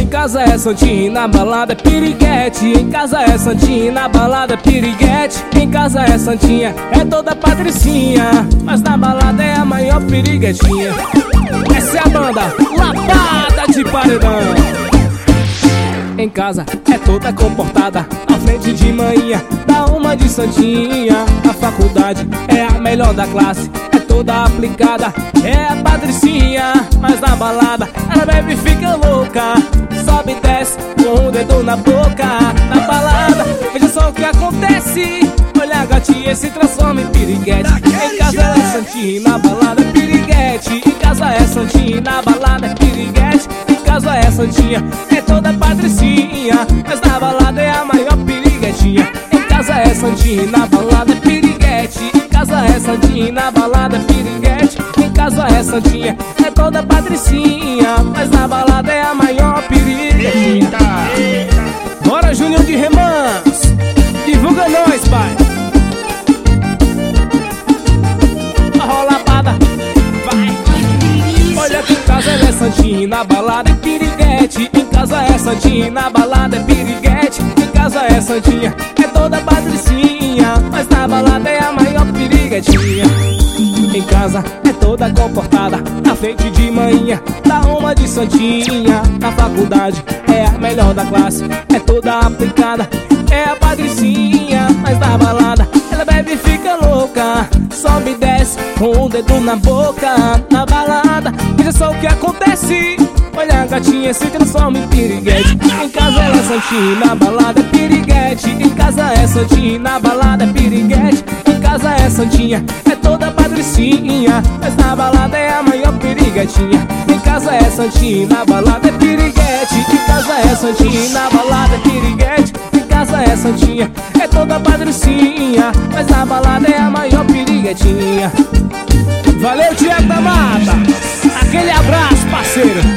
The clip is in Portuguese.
Em casa é santinha, na balada é piriguete. Em casa é santinha, na balada é piriguete. Em casa é santinha, é toda patricinha, mas na balada é a maior piriguetinha. Essa é a banda Lapada de Paredão. Em casa é toda comportada, na frente de manhã dá uma de santinha. Na faculdade é a melhor da classe, é toda aplicada, é a patricinha, mas na balada ela bebe e fica louca, sobe e desce com o dedo na boca. Na balada, veja só o que acontece, olha a gatinha se transforma em piriguete. Em casa ela é santinha, na balada é piriguete. Em casa é santinha, na balada é piriguete. Em casa é santinha, é toda patricinha, mas na balada é a maior piriguetinha. Em casa é santinha, na balada é piriguete. Em casa é santinha, na balada é piriguete. Em casa é santinha, é toda patricinha, mas na balada é a maior piriguetinha. Bora, Júnior de Remans, divulga nós, pai. Rola pada, vai. Olha que em casa ela é santinha, na balada é piriguete. Em casa é santinha, na balada é piriguete. Em casa é santinha, é toda patricinha, mas na balada é a maior piriguetinha. Em casa é toda comportada, na frente de manhã dá uma de santinha. Na faculdade é a melhor da classe, é toda aplicada, é a patricinha, mas na balada ela bebe e fica louca, sobe e desce com o dedo na boca. Na balada, veja só o que acontece, olha a gatinha se transforma em piriguete. Em casa ela é santinha, na balada é piriguete. Em casa é santinha, na balada é piriguete. Em casa é santinha, é toda patricinha, mas na balada é a maior piriguetinha. Em casa é santinha, na balada é piriguete. Em casa é santinha, na balada é piriguete. Em casa é santinha, é toda patricinha, mas na balada é a maior piriguetinha. Valeu, Tiago da Mata, aquele abraço, parceiro.